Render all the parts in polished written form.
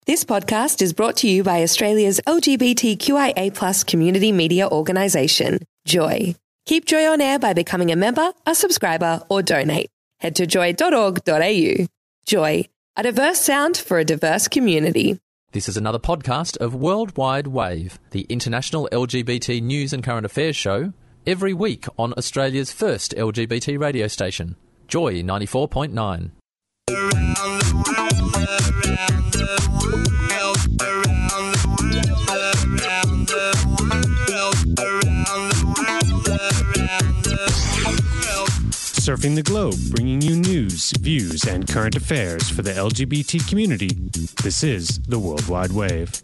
This podcast is brought to you by Australia's LGBTQIA+ community media organisation, Joy. Keep Joy on air by becoming a member, a subscriber, or donate. Head to joy.org.au. Joy, a diverse sound for a diverse community. This is another podcast of Worldwide Wave, the international LGBT news and current affairs show, every week on Australia's first LGBT radio station, Joy 94.9. Surfing the globe, bringing you news, views, and current affairs for the LGBT community. This is the World Wide Wave.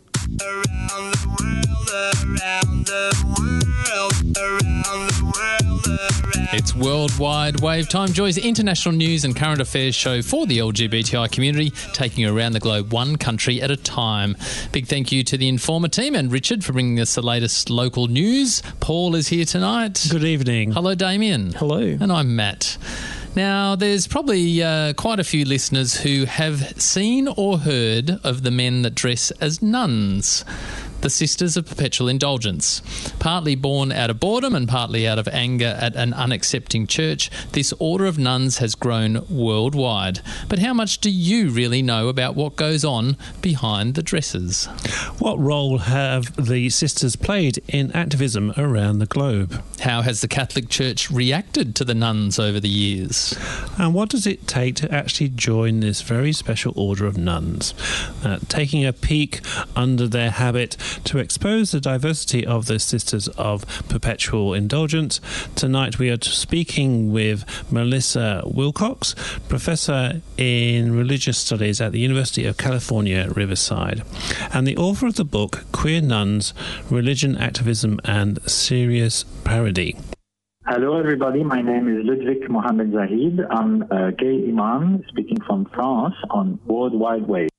It's Worldwide Wave time. Joy's international news and current affairs show for the LGBTI community, taking you around the globe one country at a time. Big thank you to the Informer team and Richard for bringing us the latest local news. Paul is here tonight. Good evening. Hello, Damien. Hello. And I'm Matt. Now, there's probably quite a few listeners who have seen or heard of the men that dress as nuns, the Sisters of Perpetual Indulgence. Partly born out of boredom and partly out of anger at an unaccepting church, this order of nuns has grown worldwide. But how much do you really know about what goes on behind the dresses? What role have the sisters played in activism around the globe? How has the Catholic Church reacted to the nuns over the years? And what does it take to actually join this very special order of nuns? Taking a peek under their habit to expose the diversity of the Sisters of Perpetual Indulgence. Tonight we are speaking with Melissa Wilcox, Professor in Religious Studies at the University of California, Riverside, and the author of the book Queer Nuns, Religion, Activism and Serious Parody. Hello everybody, my name is Ludwig Mohamed Zahid. I'm a gay imam speaking from France on Worldwide Wave.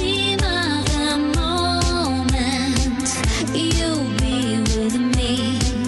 You'll be with me.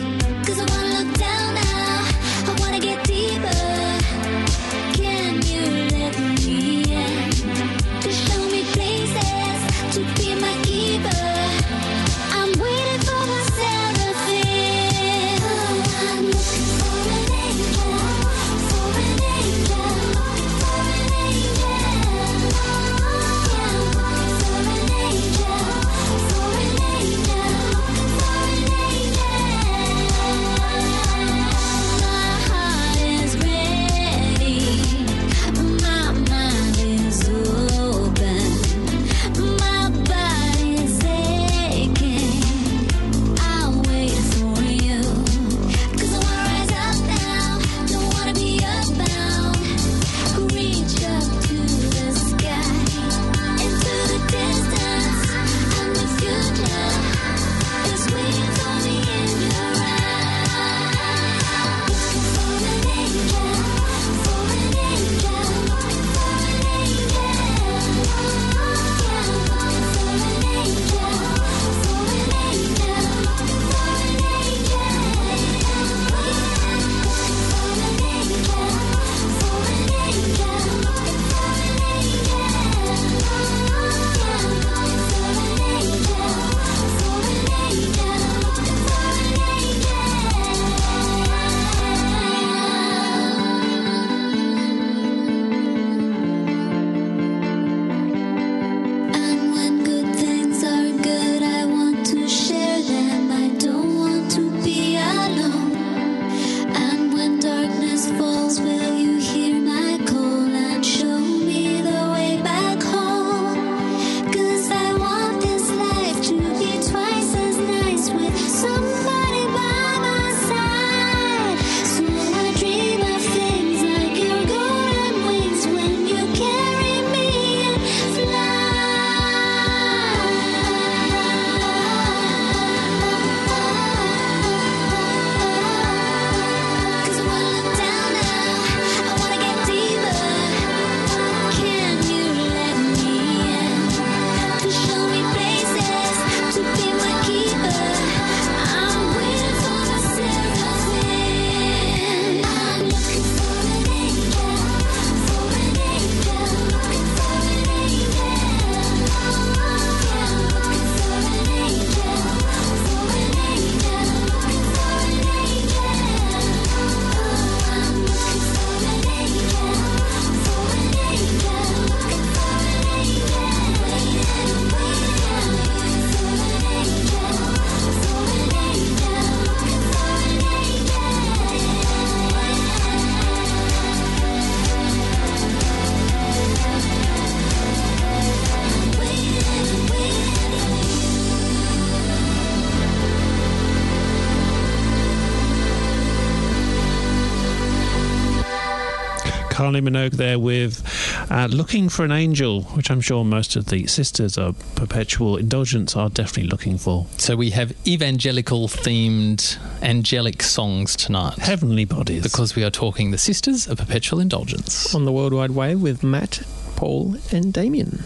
Carly Minogue there with Looking for an Angel, which I'm sure most of the Sisters of Perpetual Indulgence are definitely looking for. So we have evangelical-themed angelic songs tonight. Heavenly bodies. Because we are talking the Sisters of Perpetual Indulgence. On the World Wide Wave with Matt, Paul and Damien.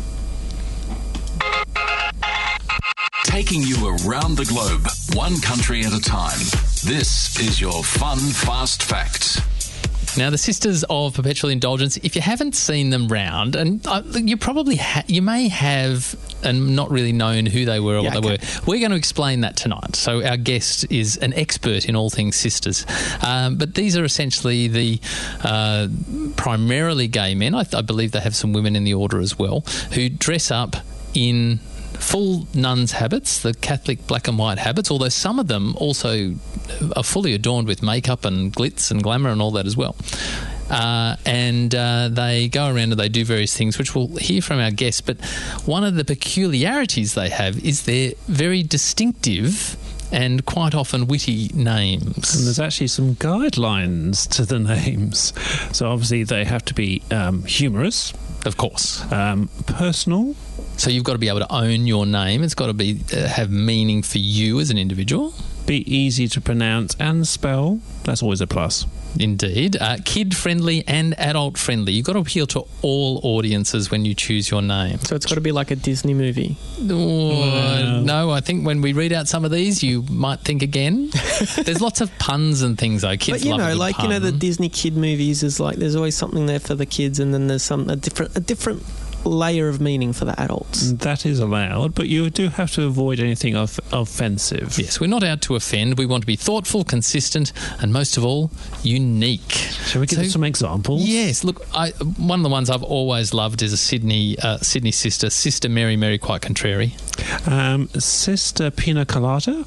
Taking you around the globe, one country at a time. This is your Fun Fast Facts. Now, the Sisters of Perpetual Indulgence, if you haven't seen them round, and you probably you may have and not really known who they were or what they were, we're going to explain that tonight. So our guest is an expert in all things sisters. But these are essentially the primarily gay men. I believe they have some women in the order as well, who dress up in full nuns' habits, the Catholic black and white habits, although some of them also are fully adorned with makeup and glitz and glamour and all that as well. And they go around and they do various things, which we'll hear from our guests. But one of the peculiarities they have is their very distinctive and quite often witty names. And there's actually some guidelines to the names. So obviously they have to be humorous. Of course. Personal. So you've got to be able to own your name. It's got to be have meaning for you as an individual. Be easy to pronounce and spell. That's always a plus. Indeed. Kid-friendly and adult-friendly. You've got to appeal to all audiences when you choose your name. So it's got to be like a Disney movie. No, I think when we read out some of these, you might think again. There's lots of puns and things, though. Kids love a good pun. The Disney kid movies is like there's always something there for the kids, and then there's a different layer of meaning for the adults. That is allowed, but you do have to avoid anything offensive. Yes, we're not out to offend. We want to be thoughtful, consistent, and most of all, unique. Shall we give some examples? Yes. Look, one of the ones I've always loved is a Sydney sister, Sister Mary Quite Contrary. Sister Pina Colada.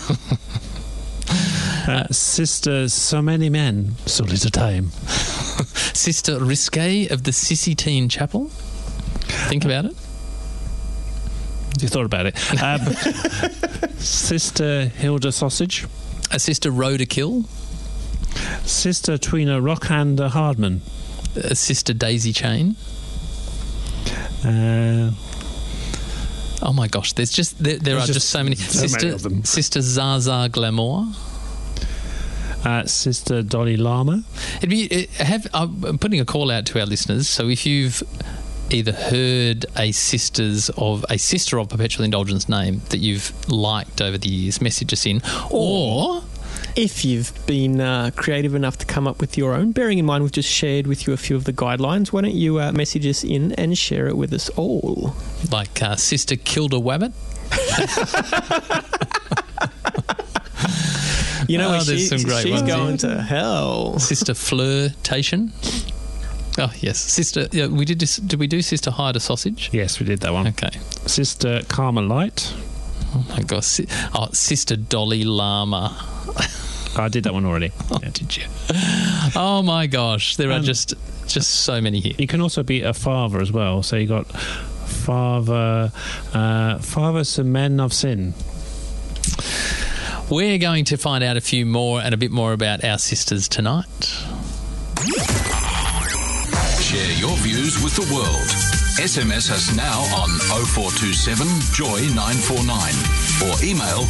Sister So Many Men, So Little Time. Sister Risque of the Sissy Teen Chapel. Think about it. You thought about it. Sister Hilda Sausage. A Sister Rhoda Kill. Sister Tweena Rockhand Hardman. A Sister Daisy Chain. Oh my gosh, there are just so many. Many of them. Sister Zaza Glamour. Sister Dolly Lama. I'm putting a call out to our listeners. So if you've either heard a sister of Perpetual Indulgence name that you've liked over the years, message us in, or if you've been creative enough to come up with your own, bearing in mind we've just shared with you a few of the guidelines, why don't you message us in and share it with us all? Like Sister Kilda Wabbit. You know, there's some great she's ones going to hell. Sister Flirtation. Oh, yes. Sister, we did this. Did we do Sister Hide a Sausage? Yes, we did that one. Okay. Sister Carmelite. Oh, my gosh. Sister Dolly Lama. I did that one already. Oh, yeah. Did you? Oh, my gosh. There are just so many here. You can also be a father as well. So you got Father some men of sin. We're going to find out a few more and a bit more about our sisters tonight. Share your views with the world. SMS us now on 0427 Joy 949 or email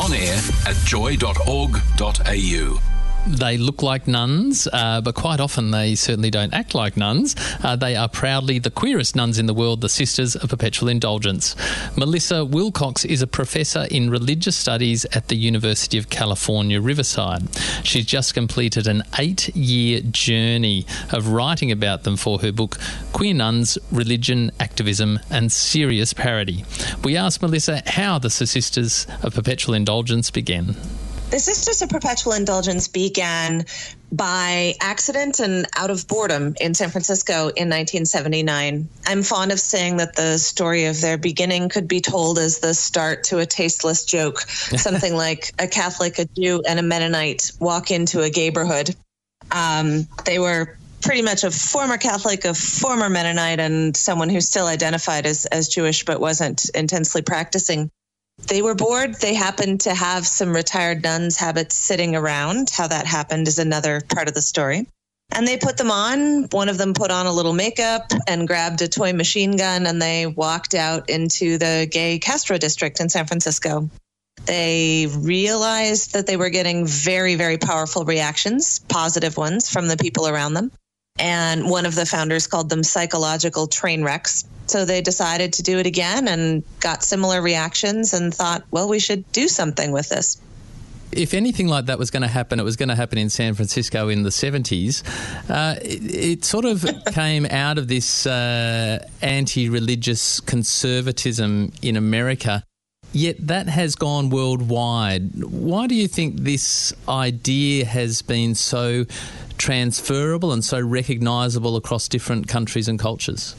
onair@joy.org.au. They look like nuns, but quite often they certainly don't act like nuns. They are proudly the queerest nuns in the world, the Sisters of Perpetual Indulgence. Melissa Wilcox is a professor in religious studies at the University of California, Riverside. She's just completed an 8-year journey of writing about them for her book, Queer Nuns, Religion, Activism and Serious Parody. We asked Melissa how the Sisters of Perpetual Indulgence began. The Sisters of Perpetual Indulgence began by accident and out of boredom in San Francisco in 1979. I'm fond of saying that the story of their beginning could be told as the start to a tasteless joke, something like a Catholic, a Jew, and a Mennonite walk into a gayborhood. They were pretty much a former Catholic, a former Mennonite, and someone who still identified as Jewish but wasn't intensely practicing. They were bored. They happened to have some retired nuns' habits sitting around. How that happened is another part of the story. And they put them on. One of them put on a little makeup and grabbed a toy machine gun, and they walked out into the gay Castro district in San Francisco. They realized that they were getting very, very powerful reactions, positive ones, from the people around them. And one of the founders called them psychological train wrecks. So they decided to do it again and got similar reactions and thought, well, we should do something with this. If anything like that was going to happen, it was going to happen in San Francisco in the 70s. It sort of came out of this anti-religious conservatism in America, yet that has gone worldwide. Why do you think this idea has been so transferable and so recognisable across different countries and cultures?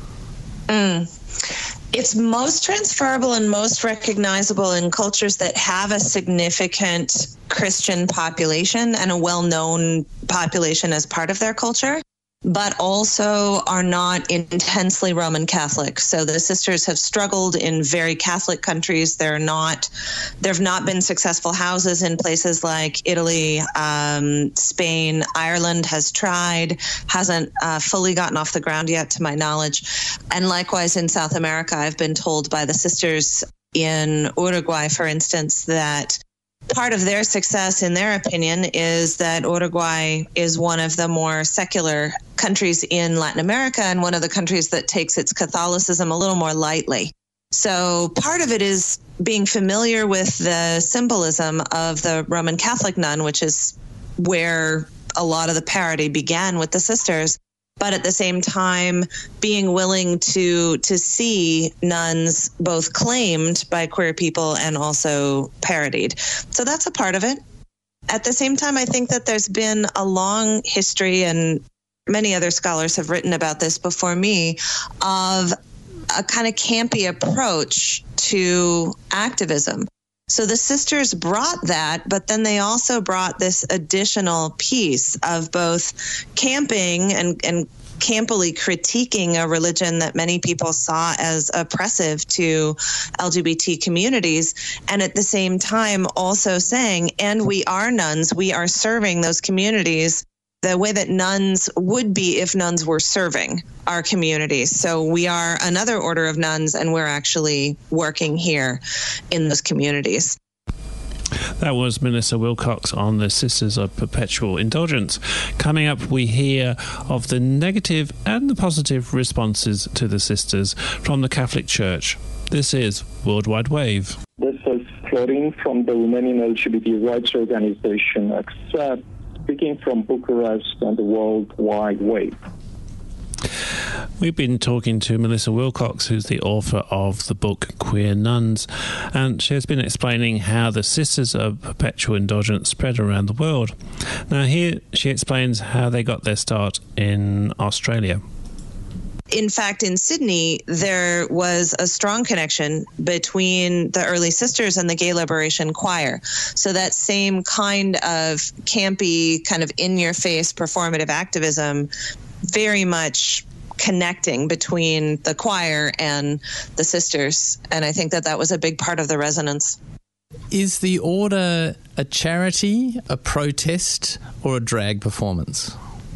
It's most transferable and most recognizable in cultures that have a significant Christian population and a well-known population as part of their culture, but also are not intensely Roman Catholic. So the sisters have struggled in very Catholic countries. There have not been successful houses in places like Italy, Spain. Ireland has tried, hasn't fully gotten off the ground yet, to my knowledge. And likewise in South America, I've been told by the sisters in Uruguay, for instance, that part of their success, in their opinion, is that Uruguay is one of the more secular countries in Latin America and one of the countries that takes its Catholicism a little more lightly. So part of it is being familiar with the symbolism of the Roman Catholic nun, which is where a lot of the parody began with the sisters, but at the same time being willing to see nuns both claimed by queer people and also parodied. So that's a part of it. At the same time, I think that there's been a long history, and many other scholars have written about this before me, of a kind of campy approach to activism. So the sisters brought that, but then they also brought this additional piece of both camping and campily critiquing a religion that many people saw as oppressive to LGBT communities, and at the same time also saying, and we are nuns, we are serving those communities the way that nuns would be if nuns were serving our communities. So we are another order of nuns, and we're actually working here in those communities. That was Melissa Wilcox on the Sisters of Perpetual Indulgence. Coming up, we hear of the negative and the positive responses to the sisters from the Catholic Church. This is Worldwide Wave. This is Florin from the Romanian LGBT rights organization, ACCEPT, speaking from Bucharest and the World Wide Wave. We've been talking to Melissa Wilcox, who's the author of the book Queer Nuns, and she has been explaining how the Sisters of Perpetual Indulgence spread around the world. Now here she explains how they got their start in Australia. In fact, in Sydney, there was a strong connection between the early sisters and the Gay Liberation Choir. So that same kind of campy, kind of in-your-face performative activism, very much connecting between the choir and the sisters. And I think that that was a big part of the resonance. Is the order a charity, a protest, or a drag performance?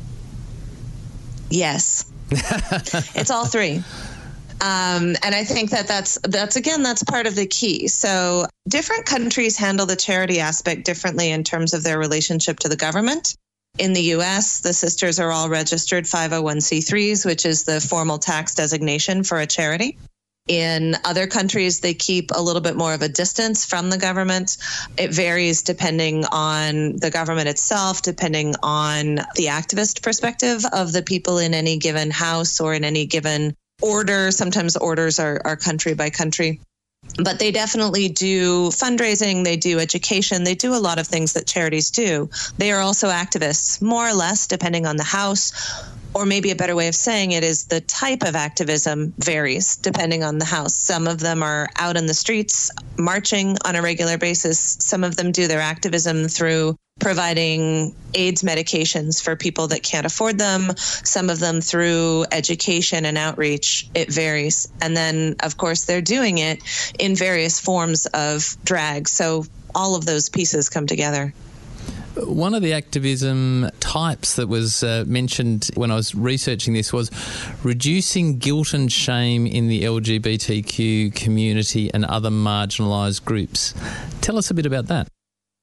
Yes. It's all three. And I think that's part of the key. So different countries handle the charity aspect differently in terms of their relationship to the government. In the U.S., the sisters are all registered 501c3s, which is the formal tax designation for a charity. In other countries, they keep a little bit more of a distance from the government. It varies depending on the government itself, depending on the activist perspective of the people in any given house or in any given order. Sometimes orders are country by country. But they definitely do fundraising, they do education, they do a lot of things that charities do. They are also activists, more or less, depending on the house. Or maybe a better way of saying it is the type of activism varies depending on the house. Some of them are out in the streets marching on a regular basis. Some of them do their activism through providing AIDS medications for people that can't afford them. Some of them through education and outreach. It varies. And then, of course, they're doing it in various forms of drag. So all of those pieces come together. One of the activism types that was mentioned when I was researching this was reducing guilt and shame in the LGBTQ community and other marginalised groups. Tell us a bit about that.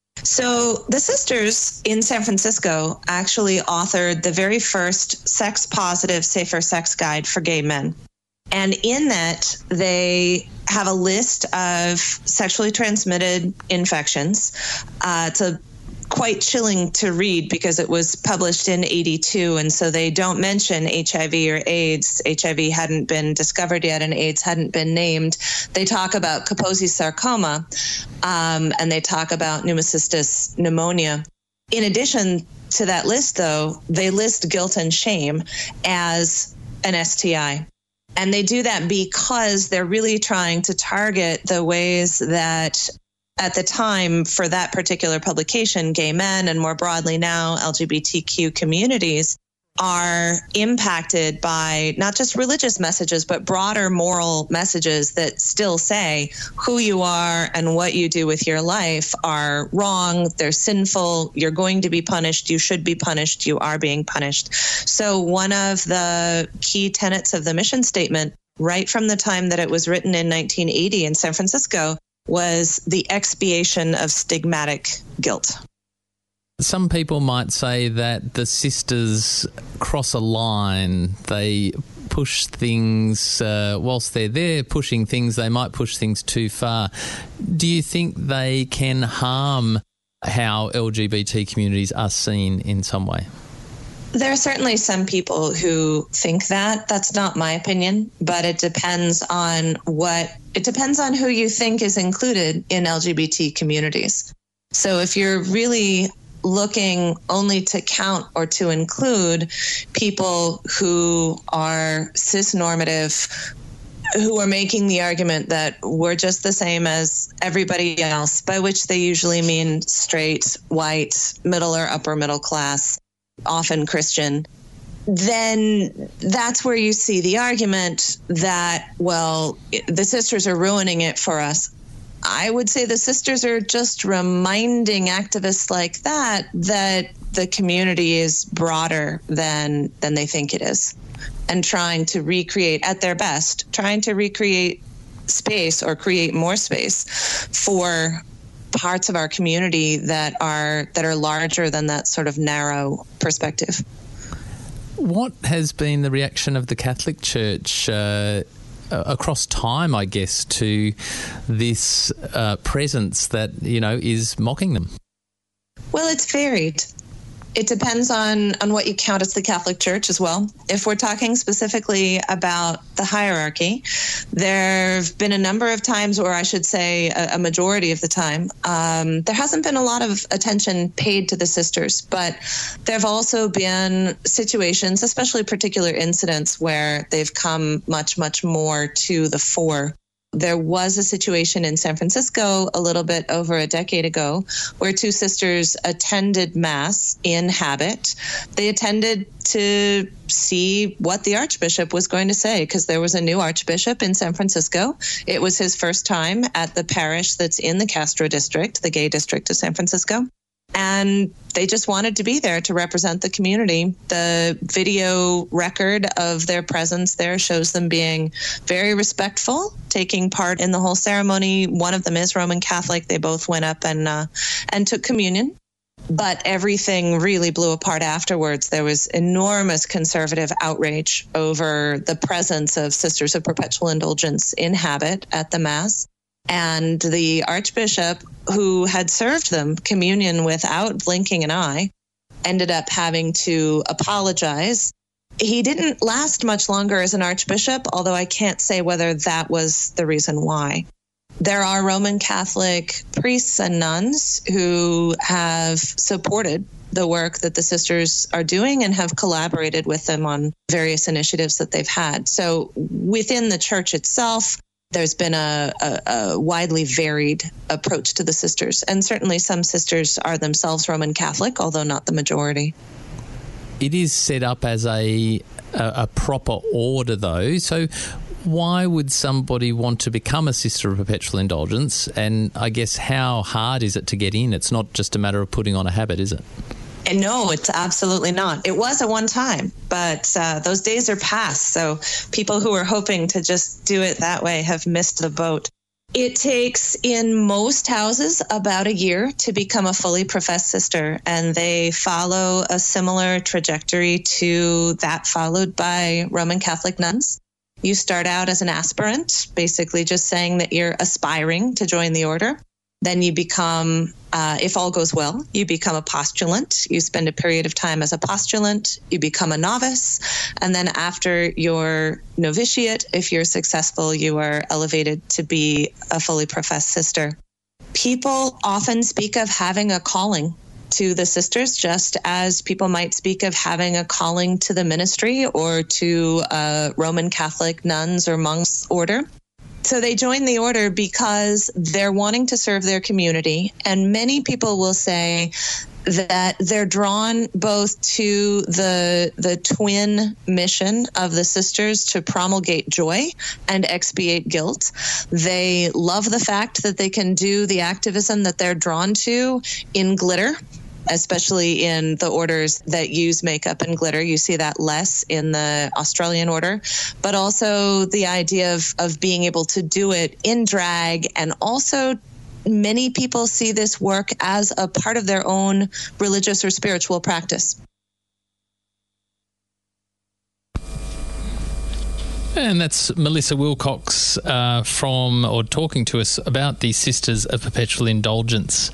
So the sisters in San Francisco actually authored the very first sex-positive, safer sex guide for gay men. And in that, they have a list of sexually transmitted infections. It's quite chilling to read because it was published in 1982, and so they don't mention HIV or AIDS. HIV hadn't been discovered yet, and AIDS hadn't been named. They talk about Kaposi's sarcoma, and they talk about pneumocystis pneumonia. In addition to that list, though, they list guilt and shame as an STI. And they do that because they're really trying to target the ways that at the time for that particular publication, gay men and more broadly now LGBTQ communities are impacted by not just religious messages, but broader moral messages that still say who you are and what you do with your life are wrong, they're sinful, you're going to be punished, you should be punished, you are being punished. So one of the key tenets of the mission statement, right from the time that it was written in 1980 in San Francisco, was the expiation of stigmatic guilt. Some people might say that the sisters cross a line. They push things, whilst they're there pushing things, they might push things too far. Do you think they can harm how LGBT communities are seen in some way? There are certainly some people who think that. That's not my opinion, but it depends on who you think is included in LGBT communities. So if you're really looking only to count or to include people who are cis-normative, who are making the argument that we're just the same as everybody else, by which they usually mean straight, white, middle or upper middle class, often Christian, then that's where you see the argument that, well, the sisters are ruining it for us. I would say the sisters are just reminding activists like that the community is broader than they think it is, and trying to recreate, at their best, trying to recreate space or create more space for parts of our community that are larger than that sort of narrow perspective. What has been the reaction of the Catholic Church across time, I guess, to this presence that, is mocking them? Well, it's varied. It depends on what you count as the Catholic Church as well. If we're talking specifically about the hierarchy, there have been a number of times, or I should say a majority of the time, there hasn't been a lot of attention paid to the sisters, but there have also been situations, especially particular incidents, where they've come much, much more to the fore. There was a situation in San Francisco a little bit over a decade ago where two sisters attended Mass in habit. They attended to see what the Archbishop was going to say, because there was a new Archbishop in San Francisco. It was his first time at the parish that's in the Castro district, the gay district of San Francisco. And they just wanted to be there to represent the community. The video record of their presence there shows them being very respectful, taking part in the whole ceremony. One of them is Roman Catholic. They both went up and took communion. But everything really blew apart afterwards. There was enormous conservative outrage over the presence of Sisters of Perpetual Indulgence in habit at the Mass. And the Archbishop, who had served them communion without blinking an eye, ended up having to apologize. He didn't last much longer as an Archbishop, although I can't say whether that was the reason why. There are Roman Catholic priests and nuns who have supported the work that the sisters are doing and have collaborated with them on various initiatives that they've had. So within the church itself, there's been a widely varied approach to the sisters. And certainly some sisters are themselves Roman Catholic, although not the majority. It is set up as a proper order, though. So why would somebody want to become a Sister of Perpetual Indulgence? And I guess how hard is it to get in? It's not just a matter of putting on a habit, is it? And no, it's absolutely not. It was at one time, but those days are past. So people who are hoping to just do it that way have missed the boat. It takes, in most houses, about a year to become a fully professed sister, and they follow a similar trajectory to that followed by Roman Catholic nuns. You start out as an aspirant, basically just saying that you're aspiring to join the order. Then you become, if all goes well, you become a postulant. You spend a period of time as a postulant. You become a novice. And then after your novitiate, if you're successful, you are elevated to be a fully professed sister. People often speak of having a calling to the sisters, just as people might speak of having a calling to the ministry or to Roman Catholic nuns or monks order. So they join the order because they're wanting to serve their community. And many people will say that they're drawn both to the twin mission of the sisters to promulgate joy and expiate guilt. They love the fact that they can do the activism that they're drawn to in glitter, especially in the orders that use makeup and glitter. You see that less in the Australian order, but also the idea of being able to do it in drag. And also many people see this work as a part of their own religious or spiritual practice. And that's Melissa Wilcox talking to us about the Sisters of Perpetual Indulgence.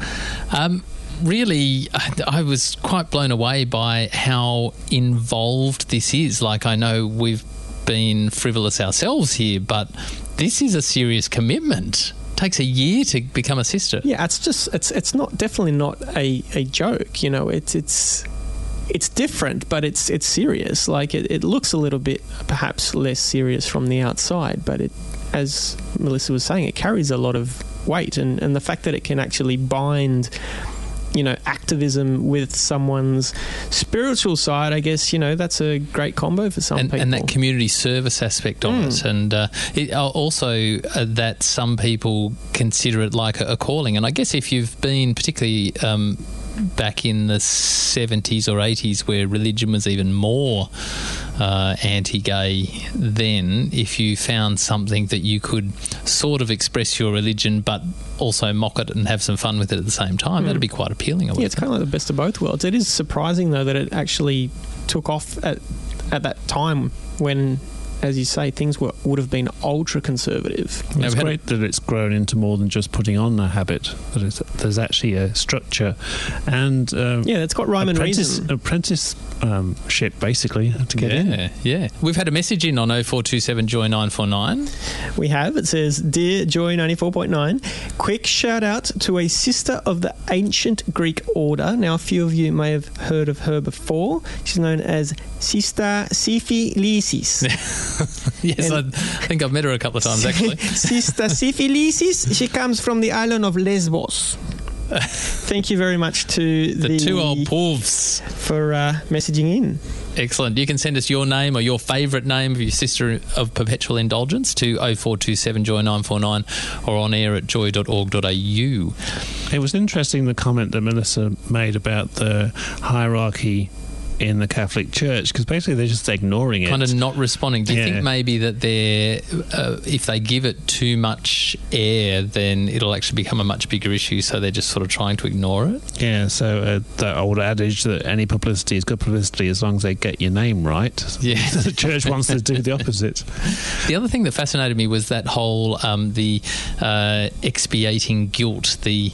Really, I was quite blown away by how involved this is. Like, I know we've been frivolous ourselves here, but this is a serious commitment. It takes a year to become a sister. Yeah, it's not definitely not a joke. You know, it's different, but it's serious. Like it looks a little bit perhaps less serious from the outside, but it, as Melissa was saying, it carries a lot of weight, and the fact that it can actually bind, you know, activism with someone's spiritual side, I guess, you know, that's a great combo for some people. And that community service aspect of it. And it also that some people consider it like a calling. And I guess if you've been particularly back in the 70s or 80s where religion was even more anti-gay, then if you found something that you could sort of express your religion but also mock it and have some fun with it at the same time, that'd be quite appealing. Yeah, it's kind of like the best of both worlds. It is surprising, though, that it actually took off at that time when, as you say, things would have been ultra-conservative. It's great that it's grown into more than just putting on a habit. That there's actually a structure and it's got rhyme and reason. Apprenticeship, basically, to get in. Yeah. We've had a message in on 0427 Joy 949. We have. It says, "Dear Joy 94.9, quick shout out to a sister of the ancient Greek order." Now, a few of you may have heard of her before. She's known as Sister Syphilisis. Yes, I think I've met her a couple of times, actually. Sister Syphilisis, she comes from the island of Lesbos. Thank you very much to the two old povs for messaging in. Excellent. You can send us your name or your favourite name of your Sister of Perpetual Indulgence to 0427 Joy 949 or on air at joy.org.au. It was interesting, the comment that Melissa made about the hierarchy in the Catholic Church, because basically they're just ignoring it. Kind of not responding. Do you think maybe that they're, if they give it too much air, then it'll actually become a much bigger issue, so they're just sort of trying to ignore it? Yeah, so that old adage that any publicity is good publicity as long as they get your name right. Yeah. The Church wants to do the opposite. The other thing that fascinated me was that whole, the expiating guilt, the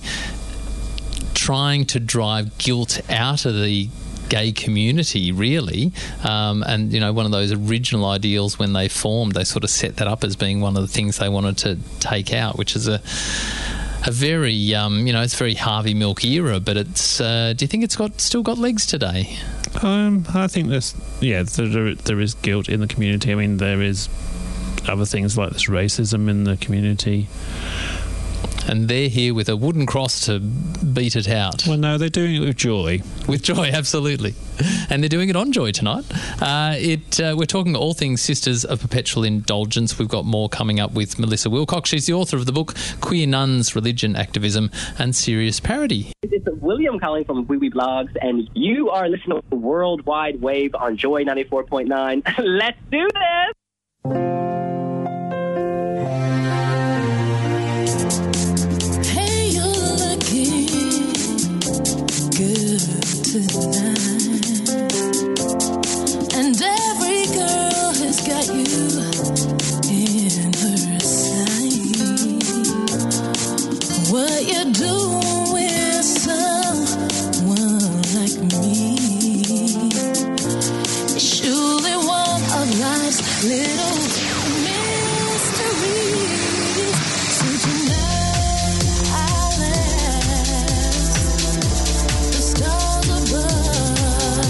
trying to drive guilt out of the gay community, really, and you know, one of those original ideals when they formed, they sort of set that up as being one of the things they wanted to take out, which is a very it's very Harvey Milk era, but it's do you think it's still got legs today? I think there is guilt in the community. I mean, there is other things like this racism in the community. and they're here with a wooden cross to beat it out. Well, no, they're doing it with joy. With joy, absolutely. And they're doing it on Joy tonight. We're talking all things Sisters of Perpetual Indulgence. We've got more coming up with Melissa Wilcox. She's the author of the book Queer Nuns, Religion, Activism and Serious Parody. It's William calling from Wee Wee Blogs, and you are listening to World Wide Wave on Joy 94.9. Let's do this! Hey, you're looking good tonight, and every girl has got you in her sight. What you doing with someone like me? It's surely one of life's little mysteries. So tonight I'll ask the stars above,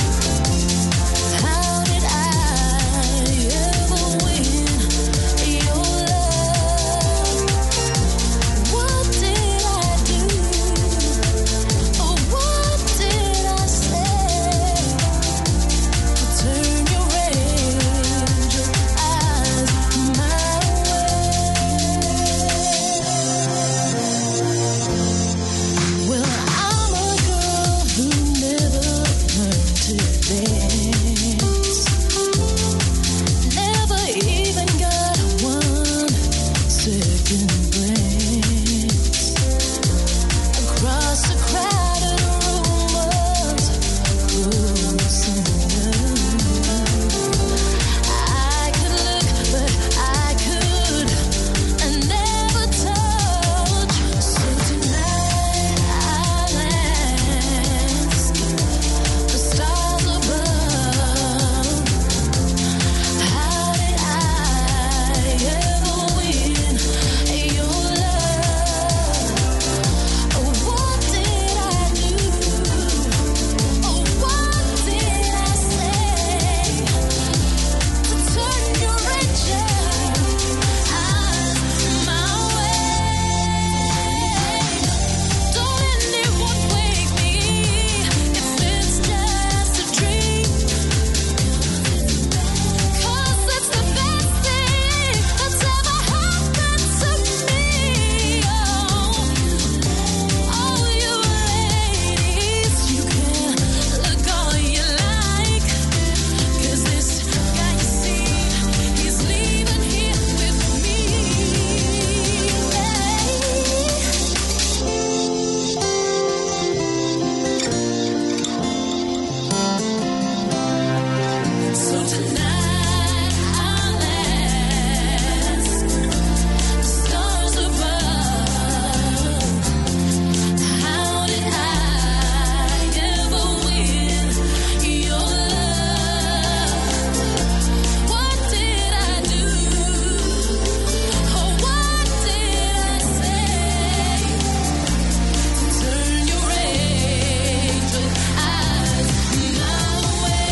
how did I ever win your love? What did I do? Or what did I say to turn your angel eyes my way? Well, I'm a girl who never learned to dance, never even got one second glance across the crowded room of close enough. I could look, but I could never touch. So tonight I'll ask the stars above, how did I ever win your love? Oh, what did I do? Oh, what did I say to turn your angel eyes my way? Don't anyone wake me if it's just a dream, 'cause it's the best thing that's ever happened to me. Oh, you ladies, you can look all you like, 'cause this guy you see, he's leaving here with me. So tonight I'll ask the stars above, how did I ever win your love? What did I do? Oh, what did I say to turn your angel eyes my way?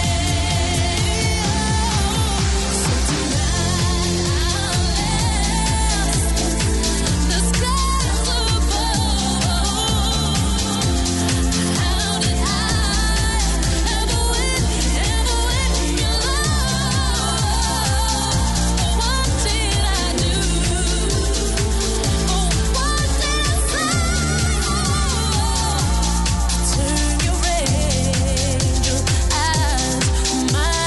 So tonight I'll ask the skies above, how did I ever win your love? What did I do? Oh, what did I say to turn your angel eyes my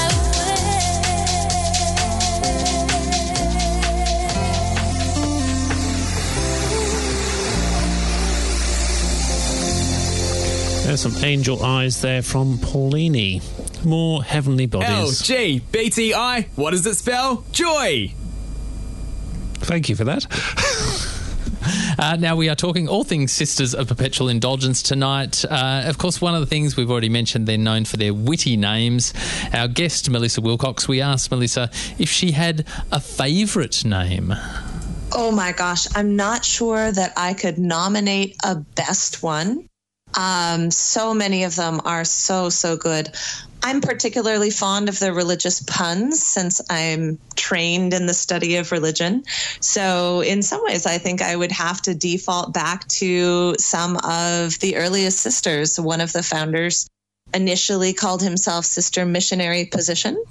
There's some angel eyes there from Paulini. More heavenly bodies. LGBTI. What does it spell? Joy. Thank you for that. Now we are talking all things Sisters of Perpetual Indulgence tonight. Of course, one of the things we've already mentioned, they're known for their witty names. Our guest, Melissa Wilcox, we asked Melissa if she had a favourite name. Oh my gosh, I'm not sure that I could nominate a best one. So many of them are so good. I'm particularly fond of the religious puns since I'm trained in the study of religion. So in some ways, I think I would have to default back to some of the earliest sisters. One of the founders initially called himself Sister Missionary Position.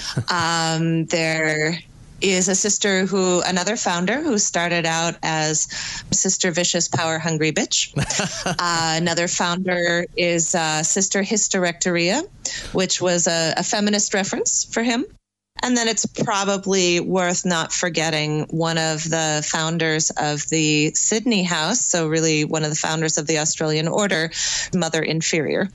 There is another founder who started out as Sister Vicious Power Hungry Bitch. Another founder is Sister Hysterectoria, which was a feminist reference for him. And then it's probably worth not forgetting one of the founders of the Sydney House, so really one of the founders of the Australian Order, Mother Inferior.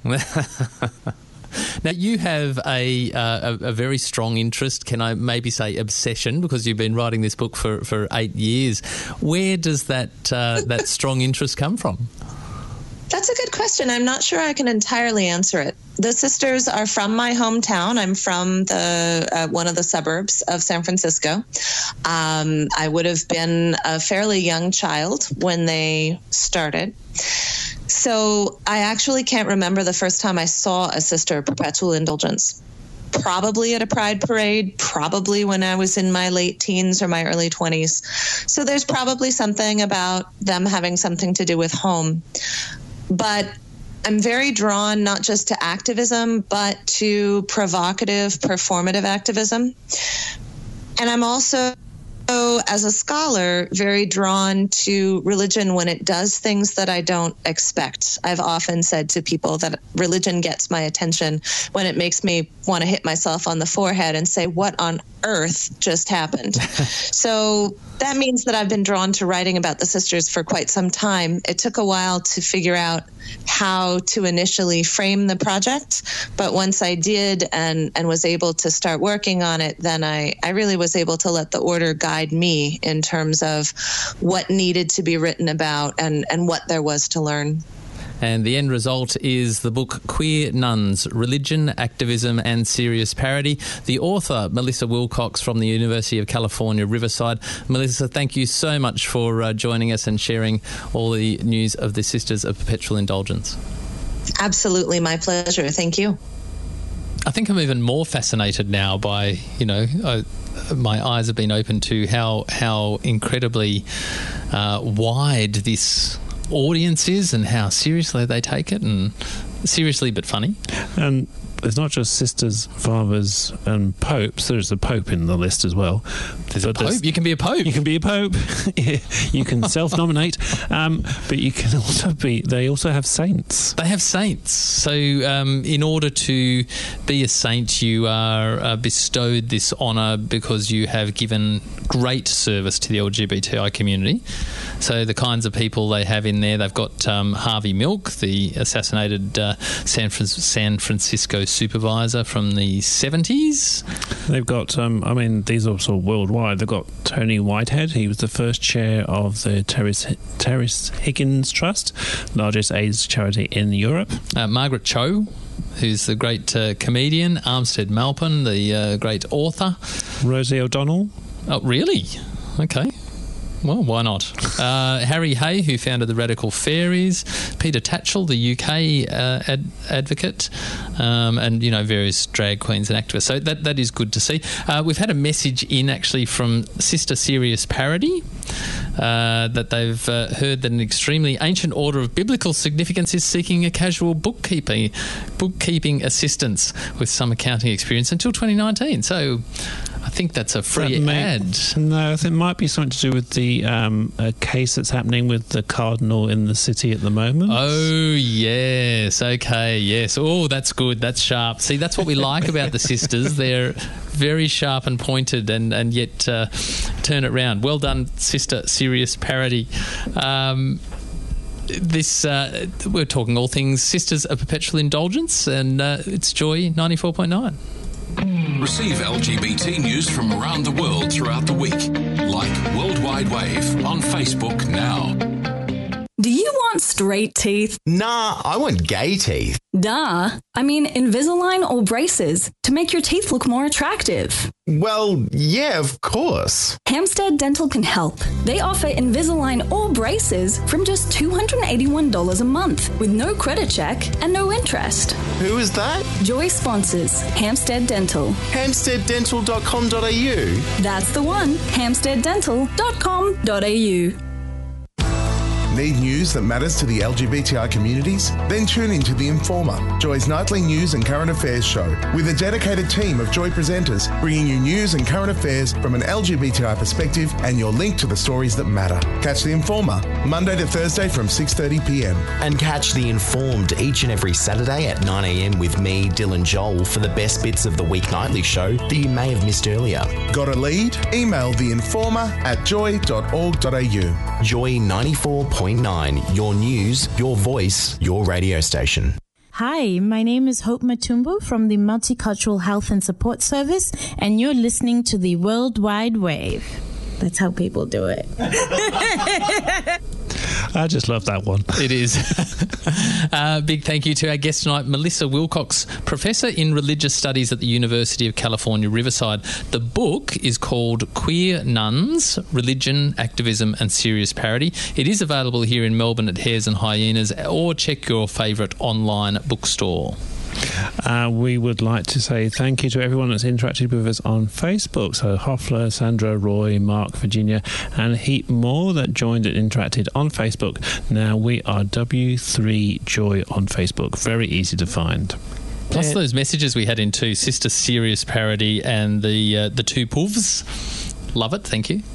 Now, you have a very strong interest, can I maybe say obsession, because you've been writing this book for 8 years. Where does that strong interest come from? That's a good question. I'm not sure I can entirely answer it. The sisters are from my hometown. I'm from one of the suburbs of San Francisco. I would have been a fairly young child when they started. So I actually can't remember the first time I saw a Sister of Perpetual Indulgence. Probably at a Pride parade, probably when I was in my late teens or my early 20s. So there's probably something about them having something to do with home. But I'm very drawn not just to activism, but to provocative, performative activism. And I'm also, as a scholar, very drawn to religion when it does things that I don't expect. I've often said to people that religion gets my attention when it makes me want to hit myself on the forehead and say, what on earth just happened? So that means that I've been drawn to writing about the sisters for quite some time. It took a while to figure out how to initially frame the project, but once I did and was able to start working on it, then I really was able to let the order guide me in terms of what needed to be written about and what there was to learn. And the end result is the book Queer Nuns, Religion, Activism and Serious Parody. The author, Melissa Wilcox from the University of California, Riverside. Melissa, thank you so much for joining us and sharing all the news of the Sisters of Perpetual Indulgence. Absolutely, my pleasure. Thank you. I think I'm even more fascinated now by, my eyes have been opened to how incredibly wide this audience is and how seriously they take it, and seriously but funny. And there's not just sisters, fathers and popes. There's a pope in the list as well. There's a pope? You can be a pope. You can be a pope. You can self-nominate. But you can also they also have saints. They have saints. So in order to be a saint, you are bestowed this honour because you have given great service to the LGBTI community. So the kinds of people they have in there, they've got Harvey Milk, the assassinated San Francisco supervisor from the 70s. They've got, these are sort of worldwide. They've got Tony Whitehead. He was the first chair of the Terrace Higgins Trust, largest AIDS charity in Europe. Margaret Cho, who's the great comedian. Armstead Maupin, the great author. Rosie O'Donnell. Oh, really? Okay. Well, why not? Harry Hay, who founded the Radical Fairies, Peter Tatchell, the UK advocate, and, various drag queens and activists. So that is good to see. We've had a message in, actually, from Sister Serious Parody, that they've heard that an extremely ancient order of biblical significance is seeking a casual bookkeeping assistance with some accounting experience until 2019. So I think that's a free ad. No, I think it might be something to do with the case that's happening with the cardinal in the city at the moment. Oh, yes. Okay, yes. Oh, that's good. That's sharp. See, that's what we like about the sisters. They're very sharp and pointed and yet turn it round. Well done, Sister Serious Parody. We're talking all things Sisters of Perpetual Indulgence, and it's Joy 94.9. Receive LGBT news from around the world throughout the week. Like Worldwide Wave on Facebook now. Do you want straight teeth? Nah, I want gay teeth. Duh. I mean Invisalign or braces to make your teeth look more attractive. Well, yeah, of course. Hampstead Dental can help. They offer Invisalign or braces from just $281 a month with no credit check and no interest. Who is that? Joy sponsors Hampstead Dental. HampsteadDental.com.au. That's the one. HampsteadDental.com.au. Need news that matters to the LGBTI communities? Then tune into The Informer, Joy's nightly news and current affairs show, with a dedicated team of Joy presenters bringing you news and current affairs from an LGBTI perspective and your link to the stories that matter. Catch The Informer, Monday to Thursday from 6:30pm. And catch The Informed each and every Saturday at 9am with me, Dylan Joel, for the best bits of the weeknightly show that you may have missed earlier. Got a lead? Email theinformer@joy.org.au. Joy 94.9, your news, your voice, your radio station. Hi, my name is Hope Matumbo from the Multicultural Health and Support Service, and you're listening to the World Wide Wave. That's how people do it. I just love that one. It is. Big thank you to our guest tonight, Melissa Wilcox, Professor in Religious Studies at the University of California, Riverside. The book is called Queer Nuns, Religion, Activism and Serious Parody. It is available here in Melbourne at Hares and Hyenas, or check your favourite online bookstore. We would like to say thank you to everyone that's interacted with us on Facebook. So Hoffler, Sandra, Roy, Mark, Virginia, and a heap more that joined and interacted on Facebook. Now we are W3 Joy on Facebook. Very easy to find. Plus those messages we had in too, Sister Serious Parody and the two Puvs. Love it, thank you.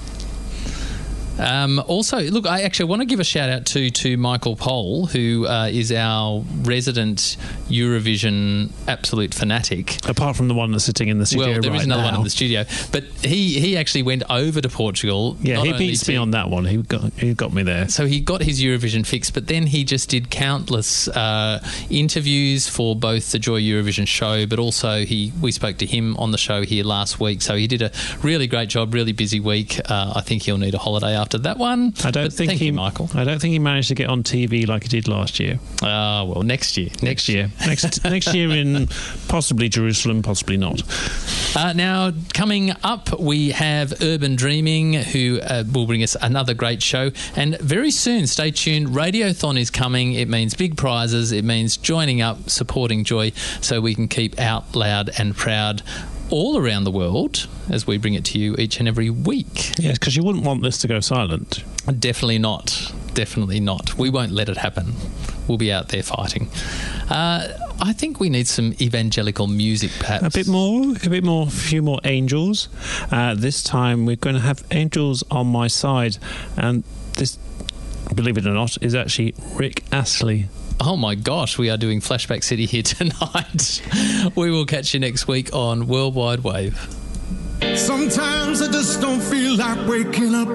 Also, look, I actually want to give a shout out to Michael Pohl, who is our resident Eurovision absolute fanatic. Apart from the one that's sitting in the studio well, there is another now. one in the studio, but he actually went over to Portugal. Yeah, he beats me on that one. He got me there. So he got his Eurovision fix, but then he just did countless interviews for both the Joy Eurovision show, but also we spoke to him on the show here last week. So he did a really great job, really busy week. I think he'll need a holiday after that one. Thank you, Michael. I don't think he managed to get on TV like he did last year. Well, next year. Next year in possibly Jerusalem, possibly not. Now, coming up, we have Urban Dreaming, who will bring us another great show. And very soon, stay tuned, Radiothon is coming. It means big prizes. It means joining up, supporting Joy, so we can keep Out Loud and Proud all around the world as we bring it to you each and every week. Yes, because you wouldn't want this to go silent. Definitely not. Definitely not. We won't let it happen. We'll be out there fighting. I think we need some evangelical music, perhaps. A few more angels. This time we're going to have Angels on My Side, and this, believe it or not, is actually Rick Astley. Oh my gosh, we are doing Flashback City here tonight. We will catch you next week on Worldwide Wave. Sometimes I just don't feel like waking up.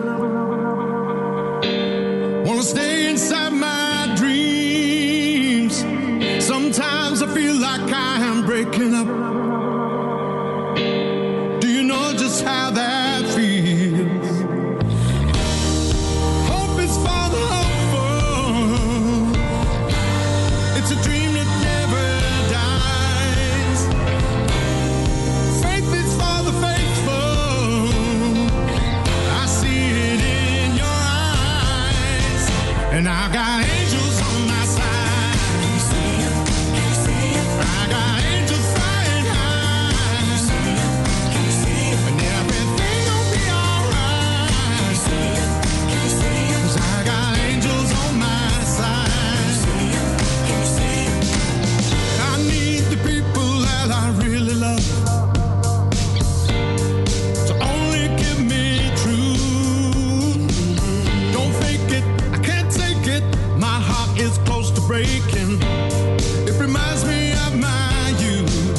Wanna stay inside my dreams. Sometimes I feel like I am breaking up. Do you know just how that feels? Hope is for the hopeful. It's a dream that never dies. Faith is for the faithful. I see it in your eyes. And I got angels on my side. I got angels flying high. And everything gon' be alright. 'Cause I got angels on my side. I need the people that I really love to only give me truth. Don't fake it, I can't take it. My heart is close to breaking. It reminds me of my youth.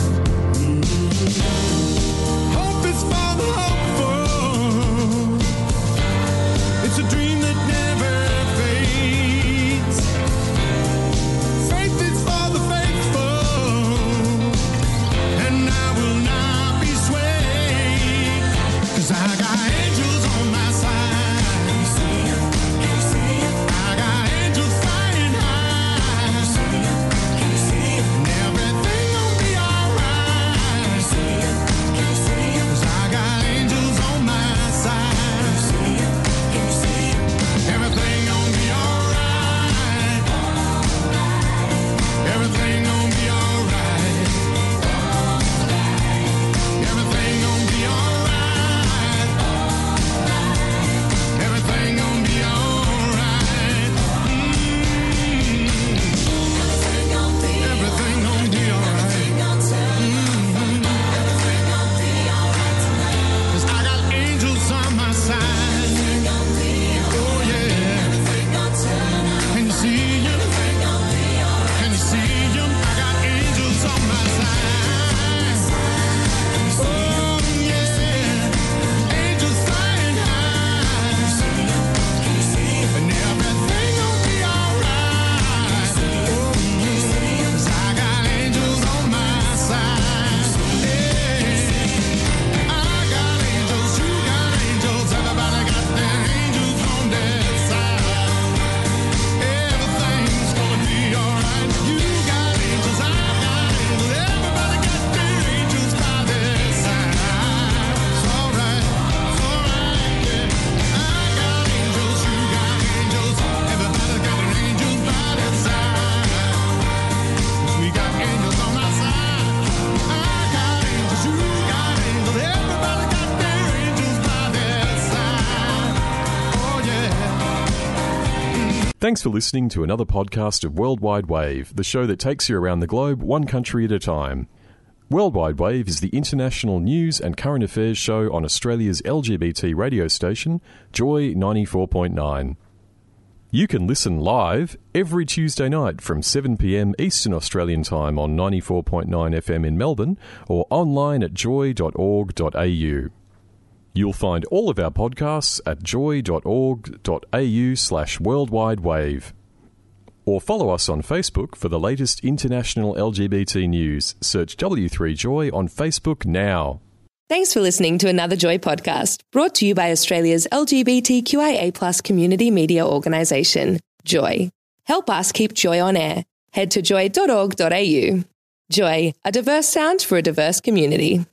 Hope is for the hopeful. It's a dream that never fades. Faith is for the faithful. And I will Thanks for listening to another podcast of Worldwide Wave, the show that takes you around the globe one country at a time. Worldwide Wave is the international news and current affairs show on Australia's LGBT radio station, Joy 94.9. You can listen live every Tuesday night from 7 p.m. Eastern Australian Time on 94.9 FM in Melbourne or online at joy.org.au. You'll find all of our podcasts at joy.org.au/worldwidewave. Or follow us on Facebook for the latest international LGBT news. Search W3Joy on Facebook now. Thanks for listening to another Joy podcast, brought to you by Australia's LGBTQIA+ community media organisation, Joy. Help us keep Joy on air. Head to joy.org.au. Joy, a diverse sound for a diverse community.